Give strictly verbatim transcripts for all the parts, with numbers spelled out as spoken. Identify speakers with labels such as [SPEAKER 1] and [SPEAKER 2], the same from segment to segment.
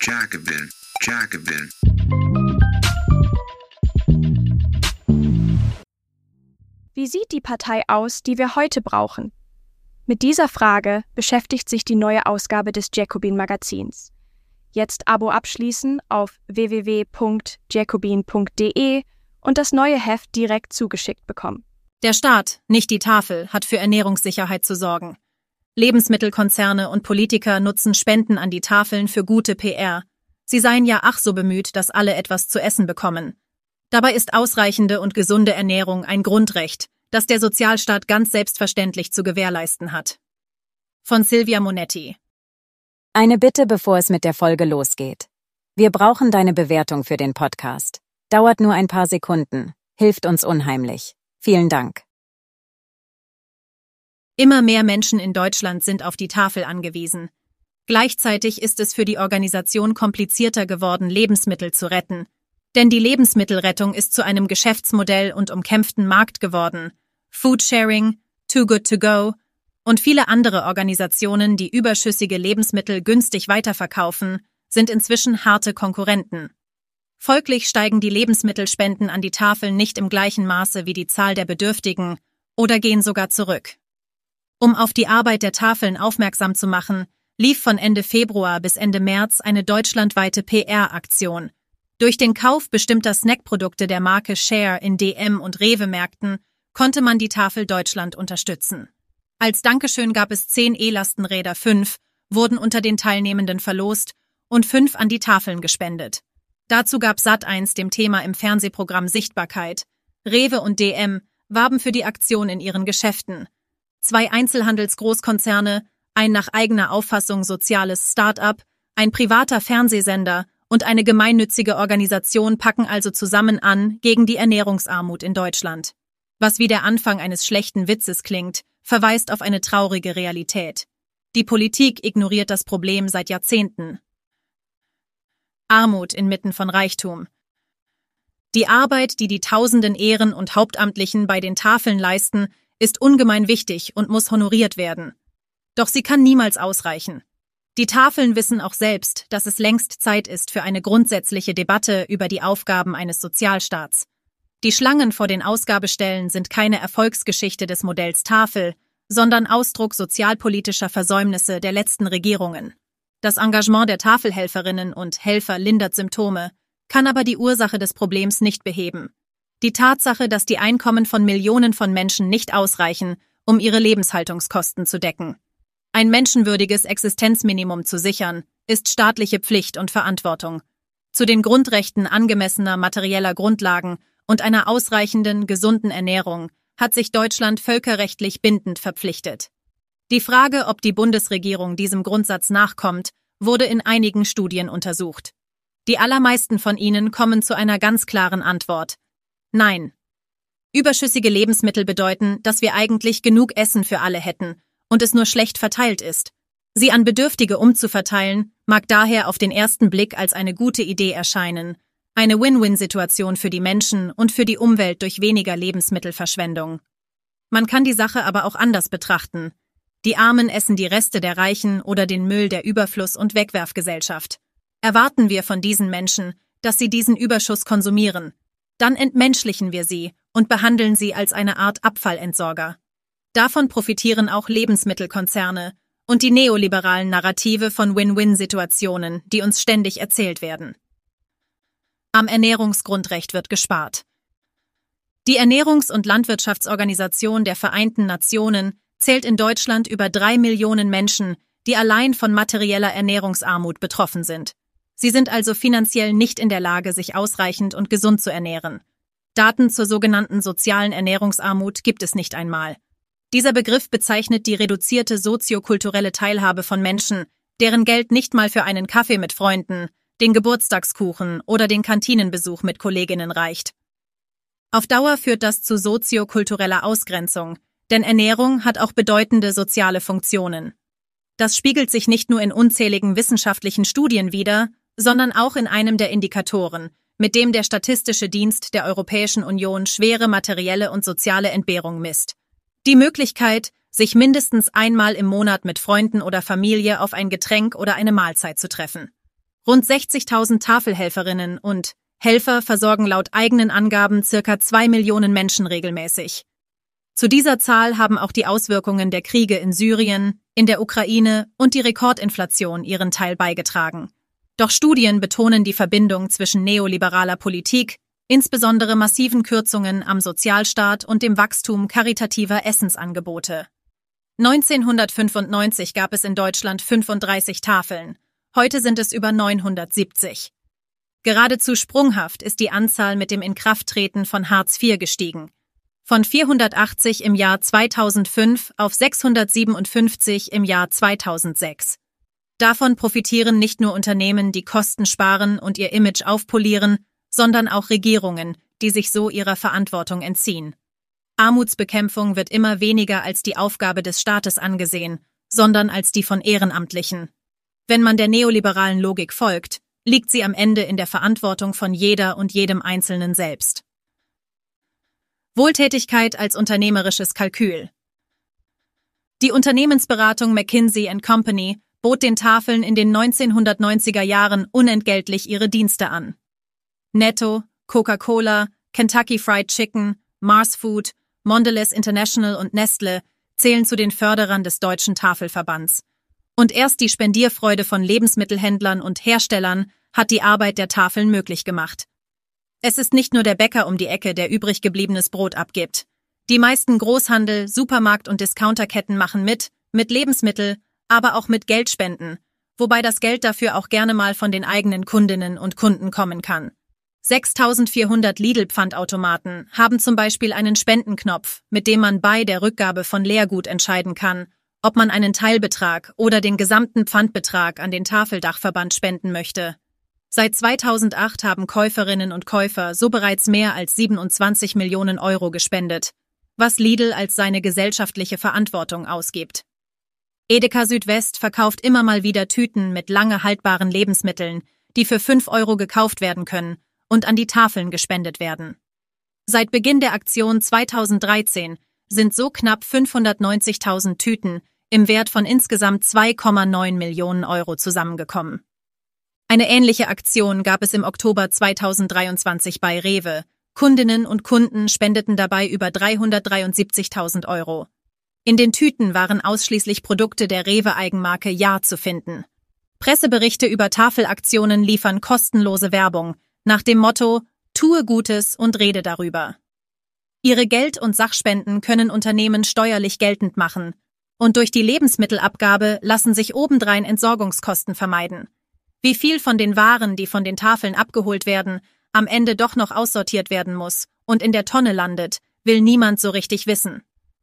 [SPEAKER 1] Jacobin, Jacobin.
[SPEAKER 2] Wie sieht die Partei aus, die wir heute brauchen? Mit dieser Frage beschäftigt sich die neue Ausgabe des Jacobin-Magazins. Jetzt Abo abschließen auf w w w punkt jacobin punkt d e und das neue Heft direkt zugeschickt bekommen.
[SPEAKER 3] Der Staat, nicht die Tafel, hat für Ernährungssicherheit zu sorgen. Lebensmittelkonzerne und Politiker nutzen Spenden an die Tafeln für gute P R. Sie seien ja ach so bemüht, dass alle etwas zu essen bekommen. Dabei ist ausreichende und gesunde Ernährung ein Grundrecht, das der Sozialstaat ganz selbstverständlich zu gewährleisten hat. Von Silvia Monetti.
[SPEAKER 4] Eine Bitte, bevor es mit der Folge losgeht. Wir brauchen deine Bewertung für den Podcast. Dauert nur ein paar Sekunden, hilft uns unheimlich. Vielen Dank.
[SPEAKER 3] Immer mehr Menschen in Deutschland sind auf die Tafel angewiesen. Gleichzeitig ist es für die Organisation komplizierter geworden, Lebensmittel zu retten. Denn die Lebensmittelrettung ist zu einem Geschäftsmodell und umkämpften Markt geworden. Foodsharing, Too Good To Go und viele andere Organisationen, die überschüssige Lebensmittel günstig weiterverkaufen, sind inzwischen harte Konkurrenten. Folglich steigen die Lebensmittelspenden an die Tafeln nicht im gleichen Maße wie die Zahl der Bedürftigen oder gehen sogar zurück. Um auf die Arbeit der Tafeln aufmerksam zu machen, lief von Ende Februar bis Ende März eine deutschlandweite P R-Aktion. Durch den Kauf bestimmter Snackprodukte der Marke Share in D M und Rewe-Märkten konnte man die Tafel Deutschland unterstützen. Als Dankeschön gab es zehn E-Lastenräder, fünf wurden unter den Teilnehmenden verlost und fünf an die Tafeln gespendet. Dazu gab Sat eins dem Thema im Fernsehprogramm Sichtbarkeit. Rewe und D M warben für die Aktion in ihren Geschäften. Zwei Einzelhandelsgroßkonzerne, ein nach eigener Auffassung soziales Start-up, ein privater Fernsehsender und eine gemeinnützige Organisation packen also zusammen an gegen die Ernährungsarmut in Deutschland. Was wie der Anfang eines schlechten Witzes klingt, verweist auf eine traurige Realität. Die Politik ignoriert das Problem seit Jahrzehnten. Armut inmitten von Reichtum. Die Arbeit, die die tausenden Ehren- und Hauptamtlichen bei den Tafeln leisten, ist ungemein wichtig und muss honoriert werden. Doch sie kann niemals ausreichen. Die Tafeln wissen auch selbst, dass es längst Zeit ist für eine grundsätzliche Debatte über die Aufgaben eines Sozialstaats. Die Schlangen vor den Ausgabestellen sind keine Erfolgsgeschichte des Modells Tafel, sondern Ausdruck sozialpolitischer Versäumnisse der letzten Regierungen. Das Engagement der Tafelhelferinnen und Helfer lindert Symptome, kann aber die Ursache des Problems nicht beheben. Die Tatsache, dass die Einkommen von Millionen von Menschen nicht ausreichen, um ihre Lebenshaltungskosten zu decken. Ein menschenwürdiges Existenzminimum zu sichern, ist staatliche Pflicht und Verantwortung. Zu den Grundrechten angemessener materieller Grundlagen und einer ausreichenden, gesunden Ernährung hat sich Deutschland völkerrechtlich bindend verpflichtet. Die Frage, ob die Bundesregierung diesem Grundsatz nachkommt, wurde in einigen Studien untersucht. Die allermeisten von ihnen kommen zu einer ganz klaren Antwort: Nein. Überschüssige Lebensmittel bedeuten, dass wir eigentlich genug Essen für alle hätten und es nur schlecht verteilt ist. Sie an Bedürftige umzuverteilen, mag daher auf den ersten Blick als eine gute Idee erscheinen. Eine Win-Win-Situation für die Menschen und für die Umwelt durch weniger Lebensmittelverschwendung. Man kann die Sache aber auch anders betrachten. Die Armen essen die Reste der Reichen oder den Müll der Überfluss- und Wegwerfgesellschaft. Erwarten wir von diesen Menschen, dass sie diesen Überschuss konsumieren. Dann entmenschlichen wir sie und behandeln sie als eine Art Abfallentsorger. Davon profitieren auch Lebensmittelkonzerne und die neoliberalen Narrative von Win-Win-Situationen, die uns ständig erzählt werden. Am Ernährungsgrundrecht wird gespart. Die Ernährungs- und Landwirtschaftsorganisation der Vereinten Nationen zählt in Deutschland über drei Millionen Menschen, die allein von materieller Ernährungsarmut betroffen sind. Sie sind also finanziell nicht in der Lage, sich ausreichend und gesund zu ernähren. Daten zur sogenannten sozialen Ernährungsarmut gibt es nicht einmal. Dieser Begriff bezeichnet die reduzierte soziokulturelle Teilhabe von Menschen, deren Geld nicht mal für einen Kaffee mit Freunden, den Geburtstagskuchen oder den Kantinenbesuch mit Kolleginnen reicht. Auf Dauer führt das zu soziokultureller Ausgrenzung, denn Ernährung hat auch bedeutende soziale Funktionen. Das spiegelt sich nicht nur in unzähligen wissenschaftlichen Studien wider, sondern auch in einem der Indikatoren, mit dem der Statistische Dienst der Europäischen Union schwere materielle und soziale Entbehrung misst. Die Möglichkeit, sich mindestens einmal im Monat mit Freunden oder Familie auf ein Getränk oder eine Mahlzeit zu treffen. Rund sechzigtausend Tafelhelferinnen und Helfer versorgen laut eigenen Angaben circa zwei Millionen Menschen regelmäßig. Zu dieser Zahl haben auch die Auswirkungen der Kriege in Syrien, in der Ukraine und die Rekordinflation ihren Teil beigetragen. Doch Studien betonen die Verbindung zwischen neoliberaler Politik, insbesondere massiven Kürzungen am Sozialstaat und dem Wachstum karitativer Essensangebote. neunzehnhundertfünfundneunzig gab es in Deutschland fünfunddreißig Tafeln, heute sind es über neunhundertsiebzig. Geradezu sprunghaft ist die Anzahl mit dem Inkrafttreten von Hartz vier gestiegen. Von vierhundertachtzig im Jahr zweitausendfünf auf sechshundertsiebenundfünfzig im Jahr zweitausendsechs. Davon profitieren nicht nur Unternehmen, die Kosten sparen und ihr Image aufpolieren, sondern auch Regierungen, die sich so ihrer Verantwortung entziehen. Armutsbekämpfung wird immer weniger als die Aufgabe des Staates angesehen, sondern als die von Ehrenamtlichen. Wenn man der neoliberalen Logik folgt, liegt sie am Ende in der Verantwortung von jeder und jedem Einzelnen selbst. Wohltätigkeit als unternehmerisches Kalkül. Die Unternehmensberatung McKinsey and Company bot den Tafeln in den neunzehnhundertneunziger Jahren unentgeltlich ihre Dienste an. Netto, Coca-Cola, Kentucky Fried Chicken, Mars Food, Mondelez International und Nestle zählen zu den Förderern des Deutschen Tafelverbands. Und erst die Spendierfreude von Lebensmittelhändlern und Herstellern hat die Arbeit der Tafeln möglich gemacht. Es ist nicht nur der Bäcker um die Ecke, der übrig gebliebenes Brot abgibt. Die meisten Großhandel-, Supermarkt- und Discounterketten machen mit, mit Lebensmittel, aber auch mit Geldspenden, wobei das Geld dafür auch gerne mal von den eigenen Kundinnen und Kunden kommen kann. sechstausendvierhundert Lidl-Pfandautomaten haben zum Beispiel einen Spendenknopf, mit dem man bei der Rückgabe von Leergut entscheiden kann, ob man einen Teilbetrag oder den gesamten Pfandbetrag an den Tafeldachverband spenden möchte. Seit zweitausendacht haben Käuferinnen und Käufer so bereits mehr als siebenundzwanzig Millionen Euro gespendet, was Lidl als seine gesellschaftliche Verantwortung ausgibt. Edeka Südwest verkauft immer mal wieder Tüten mit lange haltbaren Lebensmitteln, die für fünf Euro gekauft werden können und an die Tafeln gespendet werden. Seit Beginn der Aktion zweitausenddreizehn sind so knapp fünfhundertneunzigtausend Tüten im Wert von insgesamt zwei Komma neun Millionen Euro zusammengekommen. Eine ähnliche Aktion gab es im Oktober zweitausenddreiundzwanzig bei Rewe. Kundinnen und Kunden spendeten dabei über dreihundertdreiundsiebzigtausend Euro. In den Tüten waren ausschließlich Produkte der Rewe-Eigenmarke Ja zu finden. Presseberichte über Tafelaktionen liefern kostenlose Werbung, nach dem Motto „Tue Gutes und rede darüber“. Ihre Geld- und Sachspenden können Unternehmen steuerlich geltend machen. Und durch die Lebensmittelabgabe lassen sich obendrein Entsorgungskosten vermeiden. Wie viel von den Waren, die von den Tafeln abgeholt werden, am Ende doch noch aussortiert werden muss und in der Tonne landet, will niemand so richtig wissen.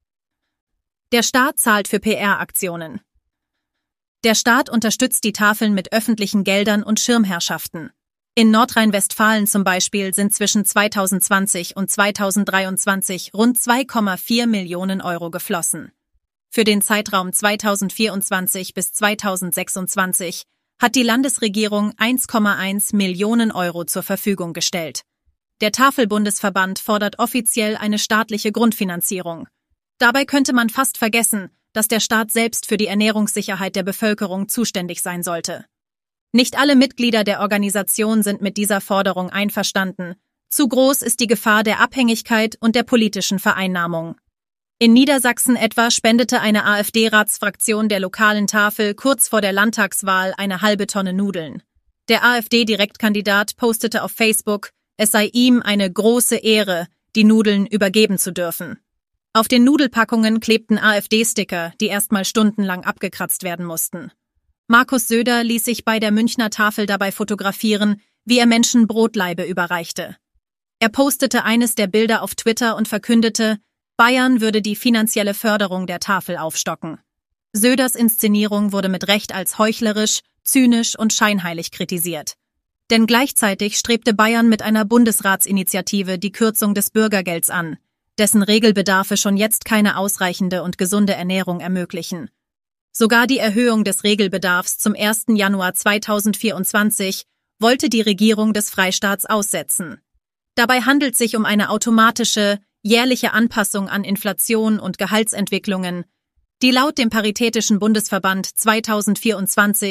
[SPEAKER 3] Der Staat zahlt für P R-Aktionen. Der Staat unterstützt die Tafeln mit öffentlichen Geldern und Schirmherrschaften. In Nordrhein-Westfalen zum Beispiel sind zwischen zweitausendzwanzig und zweitausenddreiundzwanzig rund zwei Komma vier Millionen Euro geflossen. Für den Zeitraum zweitausendvierundzwanzig bis zweitausendsechsundzwanzig hat die Landesregierung eins Komma eins Millionen Euro zur Verfügung gestellt. Der Tafelbundesverband fordert offiziell eine staatliche Grundfinanzierung. Dabei könnte man fast vergessen, dass der Staat selbst für die Ernährungssicherheit der Bevölkerung zuständig sein sollte. Nicht alle Mitglieder der Organisation sind mit dieser Forderung einverstanden. Zu groß ist die Gefahr der Abhängigkeit und der politischen Vereinnahmung. In Niedersachsen etwa spendete eine AfD-Ratsfraktion der lokalen Tafel kurz vor der Landtagswahl eine halbe Tonne Nudeln. Der AfD-Direktkandidat postete auf Facebook, es sei ihm eine große Ehre, die Nudeln übergeben zu dürfen. Auf den Nudelpackungen klebten AfD-Sticker, die erstmal stundenlang abgekratzt werden mussten. Markus Söder ließ sich bei der Münchner Tafel dabei fotografieren, wie er Menschen Brotlaibe überreichte. Er postete eines der Bilder auf Twitter und verkündete, Bayern würde die finanzielle Förderung der Tafel aufstocken. Söders Inszenierung wurde mit Recht als heuchlerisch, zynisch und scheinheilig kritisiert. Denn gleichzeitig strebte Bayern mit einer Bundesratsinitiative die Kürzung des Bürgergelds an, dessen Regelbedarfe schon jetzt keine ausreichende und gesunde Ernährung ermöglichen. Sogar die Erhöhung des Regelbedarfs zum ersten Januar zweitausendvierundzwanzig wollte die Regierung des Freistaats aussetzen. Dabei handelt es sich um eine automatische, jährliche Anpassung an Inflation und Gehaltsentwicklungen, die laut dem Paritätischen Bundesverband zweitausendvierundzwanzig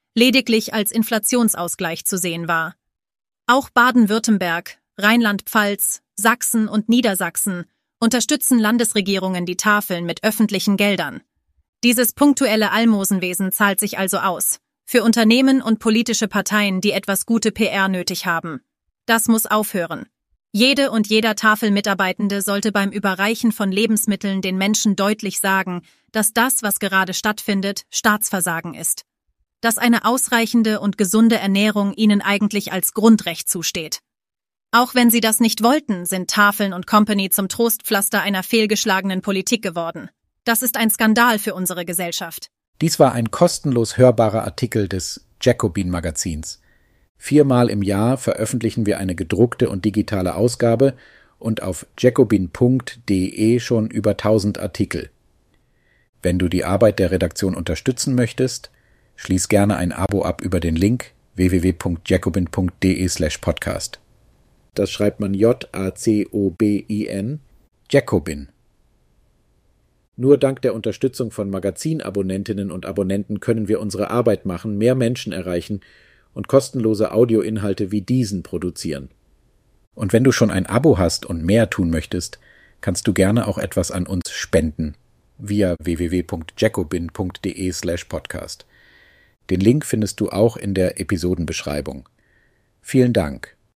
[SPEAKER 3] lediglich als Inflationsausgleich zu sehen war. Auch Baden-Württemberg, Rheinland-Pfalz, Sachsen und Niedersachsen unterstützen Landesregierungen die Tafeln mit öffentlichen Geldern. Dieses punktuelle Almosenwesen zahlt sich also aus, für Unternehmen und politische Parteien, die etwas gute P R nötig haben. Das muss aufhören. Jede und jeder Tafelmitarbeitende sollte beim Überreichen von Lebensmitteln den Menschen deutlich sagen, dass das, was gerade stattfindet, Staatsversagen ist. Dass eine ausreichende und gesunde Ernährung ihnen eigentlich als Grundrecht zusteht. Auch wenn sie das nicht wollten, sind Tafeln und Company zum Trostpflaster einer fehlgeschlagenen Politik geworden. Das ist ein Skandal für unsere Gesellschaft.
[SPEAKER 5] Dies war ein kostenlos hörbarer Artikel des Jacobin-Magazins. Viermal im Jahr veröffentlichen wir eine gedruckte und digitale Ausgabe und auf jacobin punkt de schon über tausend Artikel. Wenn du die Arbeit der Redaktion unterstützen möchtest, schließ gerne ein Abo ab über den Link w w w punkt jacobin punkt de slash podcast. Das schreibt man J A C O B I N, Jacobin. Nur dank der Unterstützung von Magazinabonnentinnen und Abonnenten können wir unsere Arbeit machen, mehr Menschen erreichen und kostenlose Audioinhalte wie diesen produzieren. Und wenn du schon ein Abo hast und mehr tun möchtest, kannst du gerne auch etwas an uns spenden via w w w punkt jacobin punkt de slash podcast. Den Link findest du auch in der Episodenbeschreibung. Vielen Dank.